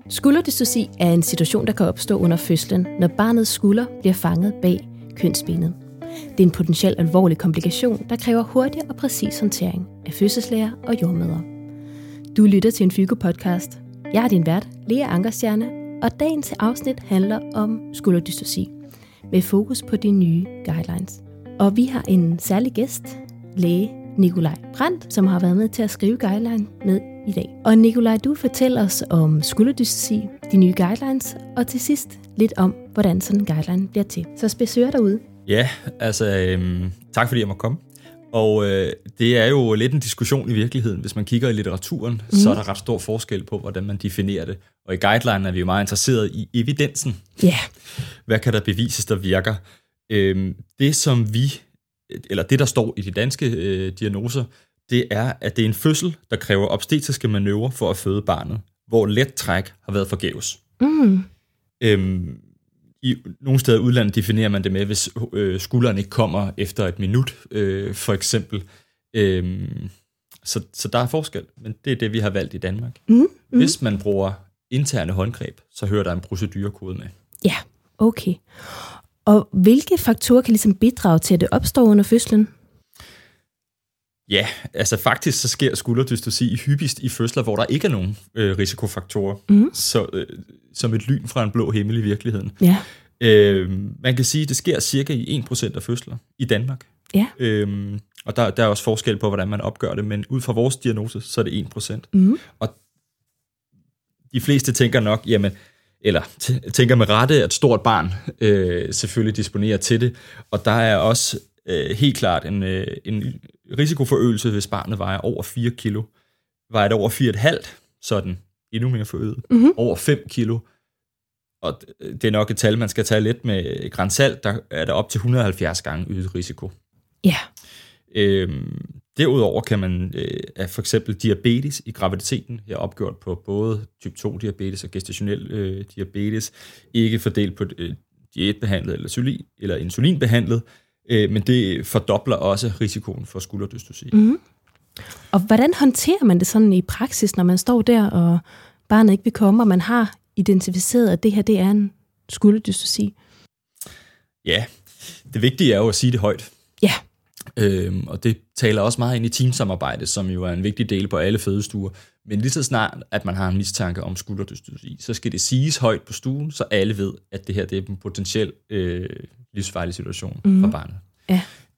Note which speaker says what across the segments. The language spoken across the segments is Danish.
Speaker 1: Skulderdystosi er en situation, der kan opstå under fødslen, når barnets skulder bliver fanget bag kønsbenet. Det er en potentielt alvorlig komplikation, der kræver hurtig og præcis håndtering af fødselslæger og jordmødre. Du lytter til en Fygo-podcast. Jeg er din vært, Lea Ankerstjerne, og dagens afsnit handler om skulderdystosi, med fokus på de nye guidelines. Og vi har en særlig gæst, læge Nikolaj Brandt, som har været med til at skrive guideline med i dag. Og Nikolaj, du fortæller os om skulderdystosi, de nye guidelines, og til sidst lidt om, hvordan sådan en guideline bliver til. Så spidsør derude.
Speaker 2: Ja, altså tak fordi jeg måtte komme. Og det er jo lidt en diskussion i virkeligheden. Hvis man kigger i litteraturen, så er der ret stor forskel på, hvordan man definerer det. Og i guidelinen er vi jo meget interesseret i evidensen.
Speaker 1: Ja. Yeah.
Speaker 2: Hvad kan der bevises, der virker? Det der står i de danske diagnoser, det er, at det er en fødsel, der kræver obstetriske manøvrer for at føde barnet, hvor let træk har været forgæves. I nogle steder i udlandet definerer man det med, hvis skulderen ikke kommer efter et minut, for eksempel. Så der er forskel, men det er det, vi har valgt i Danmark. Hvis man bruger interne håndgreb, så hører der en procedurekode med.
Speaker 1: Ja, okay. Og hvilke faktorer kan ligesom bidrage til, at det opstår under fødslen?
Speaker 2: Ja, altså faktisk så sker skulderdystosi hyppigst i fødsler, hvor der ikke er nogen risikofaktorer, som et lyn fra en blå himmel i virkeligheden.
Speaker 1: Ja.
Speaker 2: Man kan sige, at det sker cirka i 1% af fødsler i Danmark.
Speaker 1: Ja.
Speaker 2: Og der er også forskel på, hvordan man opgør det, men ud fra vores diagnose, så er det 1%. Og de fleste tænker nok, tænker med rette, at et stort barn selvfølgelig disponerer til det, og der er også helt klart en risikoforøgelse, hvis barnet vejer over 4 kilo. Vejer det over 4,5, så er den endnu mere forøget. Over 5 kilo, og det er nok et tal, man skal tage lidt med gran salt, der er der op til 170 gange øget risiko.
Speaker 1: Ja.
Speaker 2: Derudover kan man for eksempel diabetes i graviditeten, her opgjort på både type 2 diabetes og gestationel diabetes, ikke fordelt på diætbehandlet eller insulinbehandlet, men det fordobler også risikoen for skulderdystosi.
Speaker 1: Og hvordan håndterer man det sådan i praksis, når man står der, og barnet ikke vil komme, og man har identificeret, at det her det er en skulderdystosi?
Speaker 2: Ja, det vigtige er jo at sige det højt.
Speaker 1: Ja.
Speaker 2: Og det taler også meget ind i teamsamarbejde, som jo er en vigtig del på alle fødestuer. Men lige så snart, at man har en mistanke om skulderdystosi, så skal det siges højt på stuen, så alle ved, at det her det er en potentiel livsfarlig situation for barnet.
Speaker 1: Ja.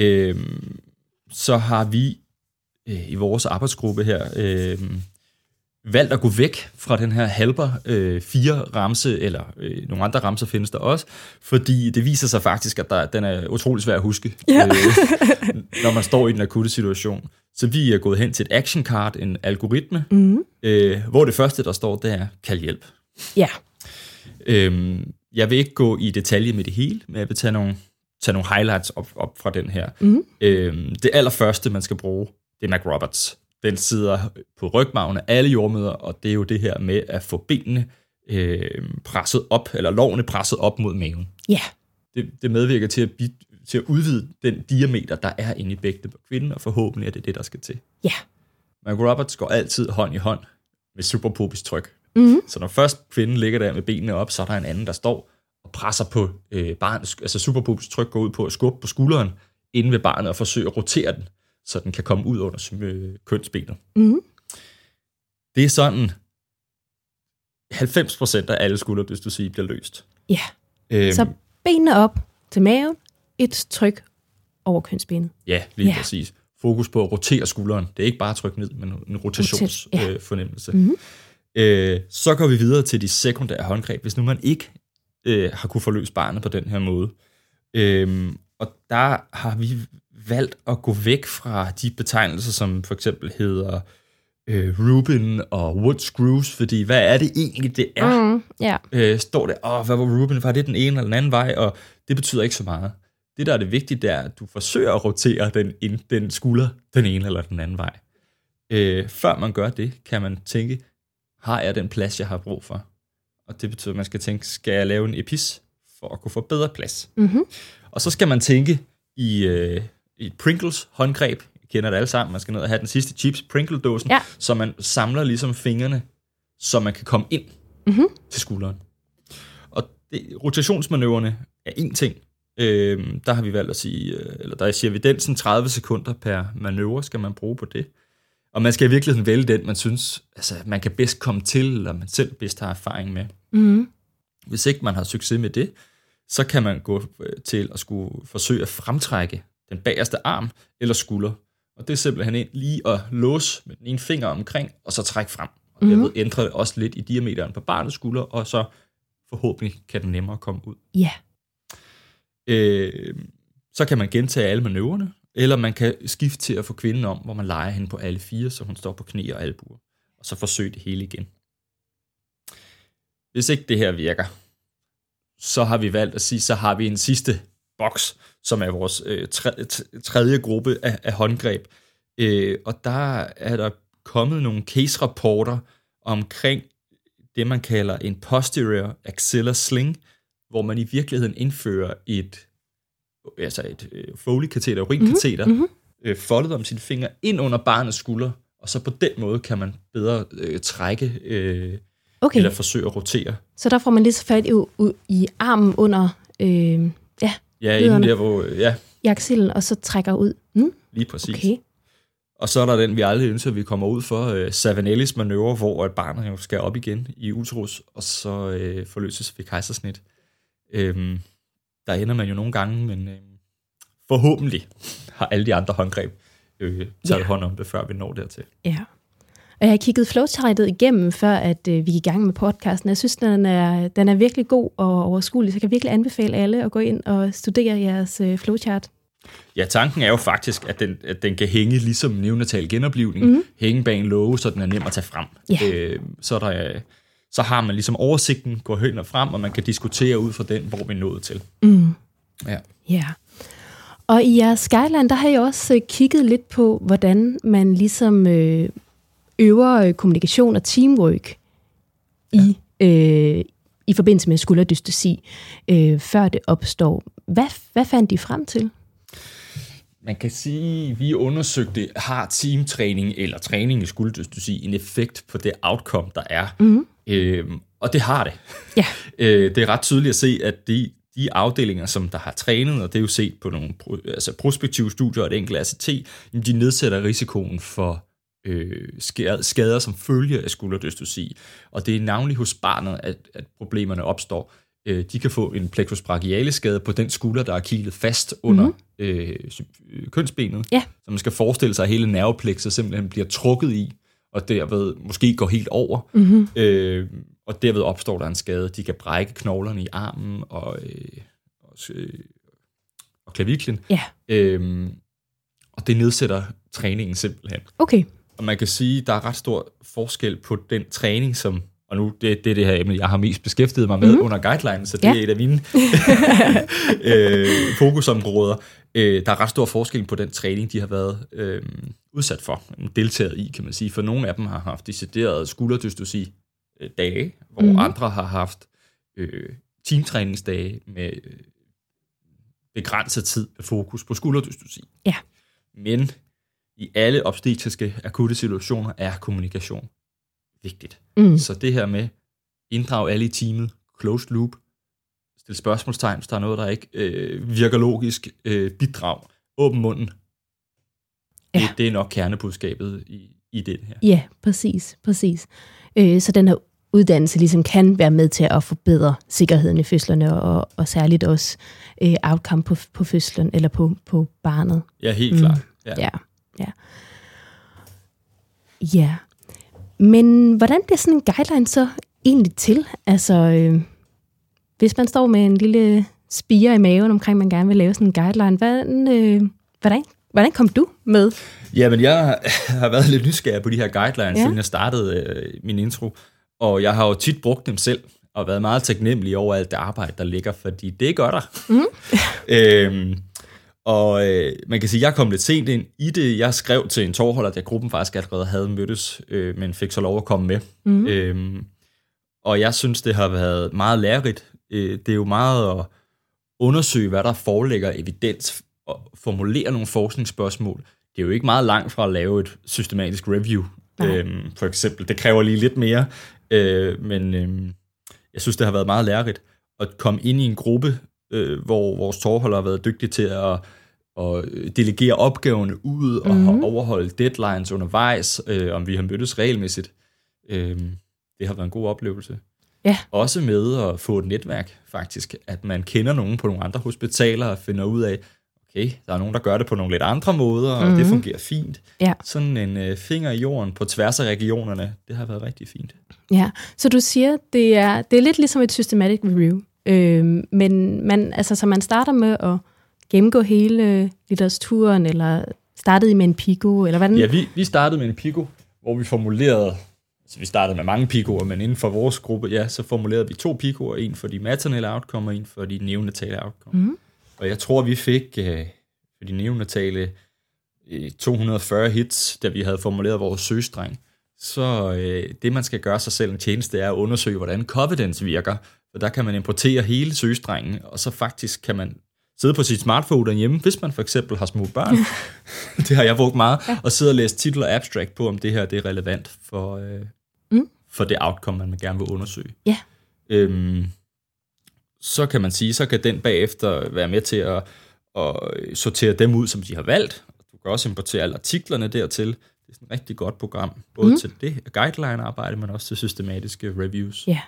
Speaker 2: Så har vi i vores arbejdsgruppe her valgt at gå væk fra den her Halber 4-ramse, eller nogle andre ramser findes der også, fordi det viser sig faktisk, at den er utrolig svær at huske, når man står i den akutte situation. Så vi er gået hen til et action card, en algoritme, hvor det første, der står, det er kald hjælp.
Speaker 1: Ja.
Speaker 2: Jeg vil ikke gå i detalje med det hele, men jeg vil tage nogle highlights op fra den her. Det allerførste, man skal bruge, det er McRoberts. Den sidder på rygmarven af alle jordmødre, og det er jo det her med at få benene presset op, eller lårene presset op mod maven.
Speaker 1: Ja.
Speaker 2: Det medvirker til at udvide den diameter, der er inde i bækkenet på kvinden, og forhåbentlig er det det, der skal til.
Speaker 1: Ja.
Speaker 2: McRoberts går altid hånd i hånd med suprapubisk tryk. Så når først kvinden ligger der med benene op, så er der en anden, der står og presser på barnet. Altså suprapubisk tryk går ud på at skubbe på skulderen inde ved barnet og forsøge at rotere den, så den kan komme ud under kønsbenet. Det er sådan, 90% af alle skulderdystosi bliver løst.
Speaker 1: Ja, så benene op til maven, et tryk over kønsbenet.
Speaker 2: Ja, lige præcis. Fokus på at rotere skulderen. Det er ikke bare tryk ned, men en rotationsfornemmelse. Så går vi videre til de sekundære håndgreb, hvis nu man ikke har kunne forløse barnet på den her måde. Og der har vi valgt at gå væk fra de betegnelser, som for eksempel hedder Rubin og wood screws, fordi hvad er det egentlig, det er? Står der, hvad var Rubin? Var det den ene eller den anden vej? Og det betyder ikke så meget. Det, der er det vigtige, det er, at du forsøger at rotere den skulder den ene eller den anden vej. Før man gør det, kan man tænke, har jeg den plads, jeg har brug for? Og det betyder, at man skal tænke, skal jeg lave en epis for at kunne få bedre plads? Og så skal man tænke i et Pringles håndgreb. I kender det alle sammen. Man skal ned og have den sidste chips, Pringle-dåsen, så man samler ligesom fingrene, så man kan komme ind til skulderen. Og rotationsmanøvrerne er en ting. Der har vi valgt at sige, eller der siger evidensen 30 sekunder per manøvre, skal man bruge på det. Og man skal i virkeligheden vælge den, man synes, altså, man kan bedst komme til, eller man selv bedst har erfaring med. Hvis ikke man har succes med det, så kan man gå til at skulle forsøge at fremtrække den bagerste arm eller skulder. Og det er simpelthen ind lige at låse med den ene finger omkring, og så trække frem. Og derved ændrer det også lidt i diameteren på barnets skulder, og så forhåbentlig kan den nemmere komme ud.
Speaker 1: Ja.
Speaker 2: Så kan man gentage alle manøvrerne, eller man kan skifte til at få kvinden om, hvor man leger hende på alle 4, så hun står på knæ og albuer, og så forsøge det hele igen. Hvis ikke det her virker, så har vi valgt at sige, så har vi en sidste boks, som er vores tredje gruppe af håndgreb. Og der er der kommet nogle case-rapporter omkring det, man kalder en posterior axillar sling, hvor man i virkeligheden indfører et Foley-kateter, urinkateter, foldet om sine fingre ind under barnets skulder, og så på den måde kan man bedre trække eller forsøge at rotere.
Speaker 1: Så der får man lige så fat i armen under
Speaker 2: inden der, hvor... Ja.
Speaker 1: I aksillen, og så trækker ud.
Speaker 2: Lige præcis.
Speaker 1: Okay.
Speaker 2: Og så er der den, vi aldrig ønsker, at vi kommer ud for, Savanellis manøvre, hvor et barn jo skal op igen i uterus, og så forløses ved kejsersnit. Der ender man jo nogle gange, men forhåbentlig har alle de andre håndgreb taget hånd om det, før vi når dertil.
Speaker 1: Ja. Og jeg har kigget flowchartet igennem, før at vi gik i gang med podcasten. Jeg synes, den er virkelig god og overskuelig, så jeg kan virkelig anbefale alle at gå ind og studere jeres flowchart. Ja,
Speaker 2: tanken er jo faktisk, at den kan hænge ligesom neonatal genoplivning, hænge bag en låge, så den er nem at tage frem. Yeah. Så har man ligesom oversigten, går hen og frem, og man kan diskutere ud fra den, hvor vi er nået til.
Speaker 1: Ja. Og i jeres guideline, der har jeg også kigget lidt på, hvordan man ligesom øver kommunikation og teamwork i forbindelse med skulderdystosi, før det opstår. Hvad fandt de frem til?
Speaker 2: Man kan sige, at vi undersøgte, har teamtræning eller træning i skulderdystosi en effekt på det outcome, der er. Og det har det.
Speaker 1: Ja.
Speaker 2: Det er ret tydeligt at se, at de afdelinger, som der har trænet, og det er jo set på nogle prospektive studier og et enkelt ACT, de nedsætter risikoen for skader som følge af skulderdystosi. Og det er navnlig hos barnet, at problemerne opstår. De kan få en plexus brachialis skade på den skulder, der er kilet fast under kønsbenet.
Speaker 1: Ja.
Speaker 2: Så man skal forestille sig, at hele nerveplexet simpelthen bliver trukket i, og derved måske går helt over. Og derved opstår der en skade. De kan brække knoglerne i armen og klaviklen.
Speaker 1: Ja.
Speaker 2: Og det nedsætter træningen simpelthen.
Speaker 1: Okay.
Speaker 2: Og man kan sige, at der er ret stor forskel på den træning, som, og nu det er det her emne, jeg har mest beskæftiget mig med under guidelinen, så det er et af mine fokusområder. Der er ret stor forskel på den træning, de har været udsat for, deltaget i, kan man sige. For nogle af dem har haft decideret skulderdystosi dage, hvor andre har haft teamtræningsdage med begrænset tid med fokus på skulderdystosi.
Speaker 1: Ja.
Speaker 2: Men i alle obstetriske akutte situationer er kommunikation vigtigt. Så det her med inddrag alle i teamet, closed loop, stille spørgsmålstegn, hvis der er noget, der ikke virker logisk, bidrag, åben munden. Ja. Det er nok kernebudskabet i det her.
Speaker 1: Ja, præcis. Så den her uddannelse ligesom kan være med til at forbedre sikkerheden i fødslerne, og særligt også outcome på fødslen, eller på barnet.
Speaker 2: Ja, helt klart.
Speaker 1: Ja. Men hvordan bliver sådan en guideline så egentlig til? Altså, hvis man står med en lille spire i maven omkring, man gerne vil lave sådan en guideline, hvordan kom du med?
Speaker 2: Jamen, jeg har været lidt nysgerrig på de her guidelines, siden jeg startede min intro, og jeg har jo tit brugt dem selv, og været meget taknemmelig over alt det arbejde, der ligger, fordi det gør der. Og man kan sige, at jeg kom lidt sent ind i det. Jeg skrev til en tovholder, at gruppen faktisk allerede havde mødtes, men fik så lov at komme med. Og jeg synes, det har været meget lærerigt. Det er jo meget at undersøge, hvad der foreligger evidens, og formulere nogle forskningsspørgsmål. Det er jo ikke meget langt fra at lave et systematisk review, for eksempel. Det kræver lige lidt mere, men jeg synes, det har været meget lærerigt at komme ind i en gruppe, hvor vores tovholdere har været dygtige til at delegere opgaverne ud og overholde deadlines undervejs, om vi har mødtes regelmæssigt. Det har været en god oplevelse.
Speaker 1: Ja.
Speaker 2: Også med at få et netværk, faktisk. At man kender nogen på nogle andre hospitaler og finder ud af, okay, der er nogen, der gør det på nogle lidt andre måder, og det fungerer fint.
Speaker 1: Ja.
Speaker 2: Sådan en finger i jorden på tværs af regionerne, det har været rigtig fint.
Speaker 1: Ja, så du siger, det er lidt ligesom et systematic review. Men så man starter med at gennemgå hele litteraturen, eller startede I med en PICO, eller hvad?
Speaker 2: Ja, vi startede med en PICO, hvor vi formulerede, så vi startede med mange PICO'er, men inden for vores gruppe, ja, så formulerede vi 2 PICO'er, en for de maternelle outcome, og en for de neonatale outcome. Og jeg tror, vi fik for de neonatale 240 hits, da vi havde formuleret vores søgestreng. Så det, man skal gøre sig selv en tjeneste, er at undersøge, hvordan Covidence virker. For der kan man importere hele søgestrengen, og så faktisk kan man sidde på sit smartphone derhjemme, hvis man for eksempel har små børn. Det har jeg brugt meget. Og sidde og læse titel og abstract på, om det her det er relevant for det outcome, man gerne vil undersøge.
Speaker 1: Ja.
Speaker 2: Så kan man sige, så kan den bagefter være med til at sortere dem ud, som de har valgt. Du kan også importere alle artiklerne dertil. Det er sådan et rigtig godt program, både til det guideline-arbejde, men også til systematiske reviews.
Speaker 1: Ja.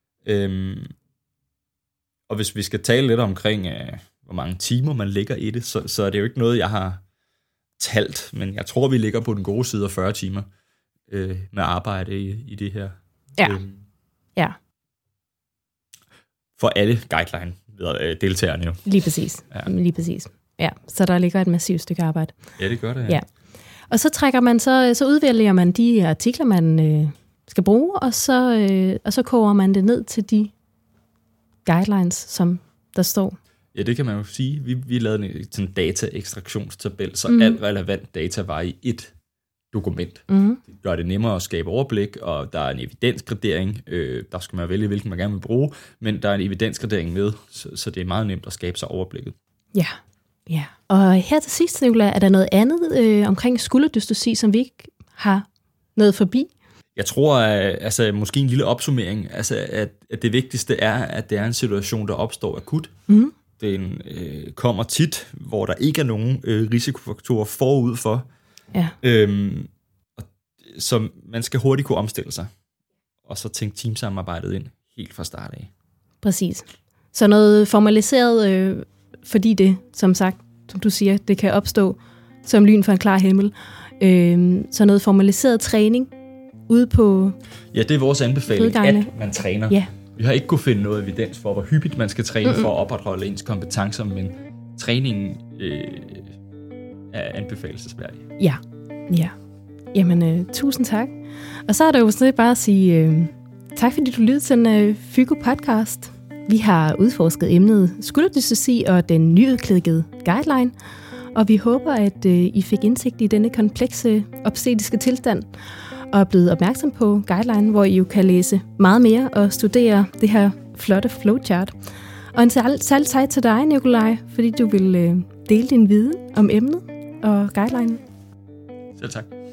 Speaker 2: Og hvis vi skal tale lidt omkring, hvor mange timer man lægger i det, så er det jo ikke noget, jeg har talt, men jeg tror, vi ligger på den gode side af 40 timer med arbejde i det her.
Speaker 1: Ja. Ja.
Speaker 2: For alle guideline-deltagerne jo.
Speaker 1: Lige præcis. Ja. Lige præcis. Ja, så der ligger et massivt stykke arbejde.
Speaker 2: Ja, det gør det.
Speaker 1: Ja. Og så trækker man så udvælger man de artikler, man skal bruge, og så koger man det ned til de guidelines, som der står.
Speaker 2: Ja, det kan man jo sige. Vi lavede en data-ekstraktionstabel, så alt relevant data var i et dokument. Det gør det nemmere at skabe overblik, og der er en evidensgradering. Der skal man vælge, hvilken man gerne vil bruge, men der er en evidensgradering med, så det er meget nemt at skabe sig overblikket.
Speaker 1: Ja, ja. Og her til sidst, Nicolai, er der noget andet omkring skulderdystosi, som vi ikke har nået forbi?
Speaker 2: Jeg tror, måske en lille opsummering, at det vigtigste er, at det er en situation, der opstår akut. Den kommer tit, hvor der ikke er nogen risikofaktorer forud for.
Speaker 1: Ja.
Speaker 2: Så man skal hurtigt kunne omstille sig, og så tænke teamsamarbejdet ind helt fra start af.
Speaker 1: Præcis. Så noget formaliseret, fordi det, som sagt, som du siger, det kan opstå som lyn fra en klar himmel. Så noget formaliseret træning ude på...
Speaker 2: Ja, det er vores anbefaling, at man træner.
Speaker 1: Ja.
Speaker 2: Vi har ikke kunne finde noget evidens for, hvor hyppigt man skal træne for at opretholde ens kompetencer, men træningen er anbefalelsesværdig.
Speaker 1: Ja, ja. Jamen, tusind tak. Og så er der jo sådan bare at sige tak, fordi du lyttede til en FYGO-podcast. Vi har udforsket emnet skulderdystosi og den nyudklækkede guideline, og vi håber, at I fik indsigt i denne komplekse obstetriske tilstand, og er blevet opmærksom på guideline, hvor I jo kan læse meget mere og studere det her flotte flowchart. Og en særlig tak til dig, Nicolai, fordi du vil dele din viden om emnet og guidelinen.
Speaker 2: Selv tak.